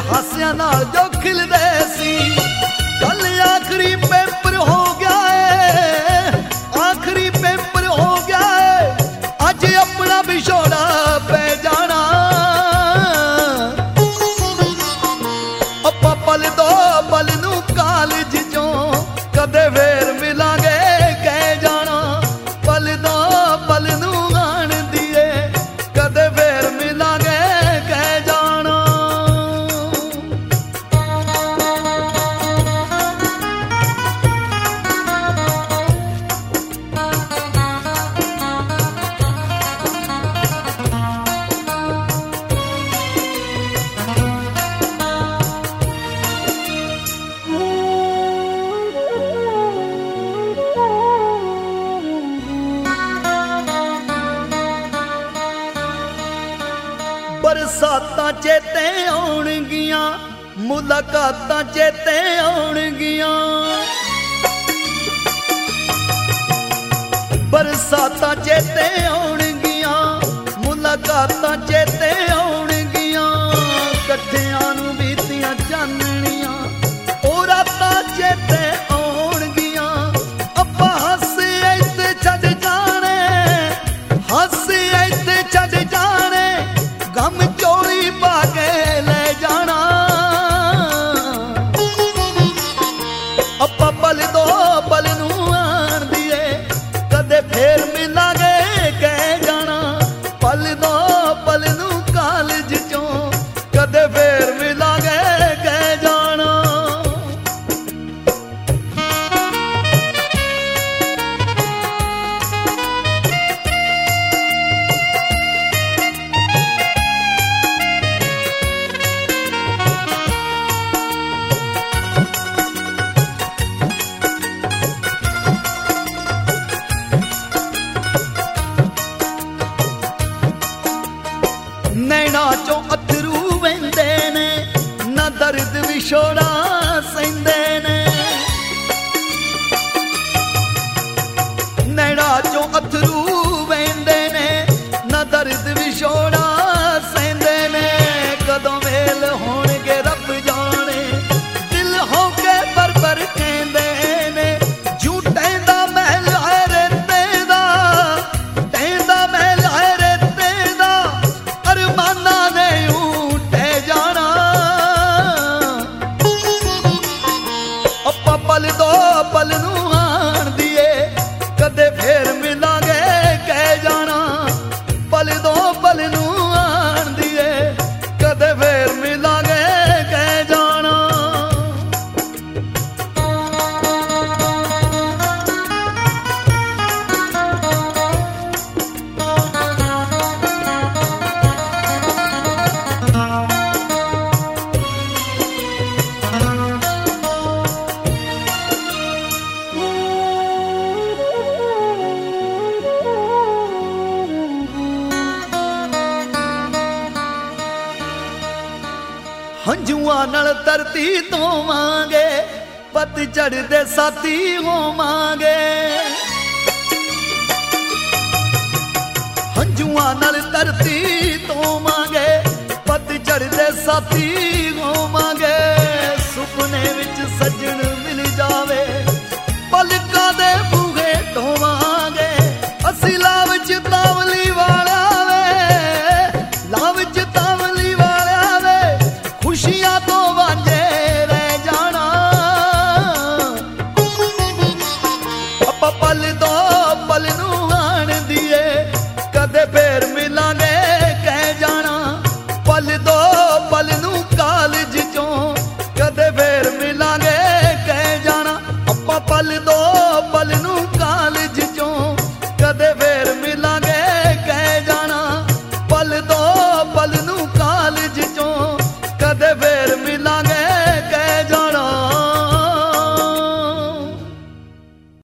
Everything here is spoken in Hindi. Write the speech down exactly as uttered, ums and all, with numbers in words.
हासिया नाल जो खिलदे सी। कल आखिरी पेपर हो गया है, आखिरी पेपर हो गया है, अज अपना विछोड़ा पै जाना। अपा पल दो पल नू कालज चों कदे वेर मिलांगे कह जाना। पल दो पल नू आण दिए कदे वेर मिलांगे कह जाना। बरसातां चेते आउणगियां, मुलाकातां चेते आउणगियां। बरसातां चेते आउणगियां, मुलाकातां चेते आउणगियां। कट्ठियां नू बीतियां चानणियां ओ रातां चेते आउणगियां। अप्पा हस्से इत्ते छड्ड जाणे, हस्से इत्ते छड्ड जाणे, गम चोली पाके ले जाना। अपा पल दो पल नू आण दिए कदे फेर मिलांगे कह जाना। पल दो पल नू कालज चों कदे फेर मिलांगे कह जाना। नैना चों अथरू वेंदे ने, ना दर्द विछोड़ा सहिंदे ने। नैना चों अथरू वेंदे ने, ना दर्द विछोड़ा सहिंदे ने। कदों मेल होणगे रब जाने, दिल होके बर बर कहंदे ने। झूठे दा महल है रेते दा, टेंदा महल है रेते दा, अरमाना ने ऊटे जाना। अपा पल दो पल नू आण दिए कदे फेर मिलांगे कह जाना। पल दो पल नू आण दिए कदे फेर मिलांगे कह जाना। हंजुआ नाल धरती धोवांगे, पतझड़ दे साथी होवांगे। हंजुआ नाल धरती धोवांगे, पतझड़ दे साथी होवांगे।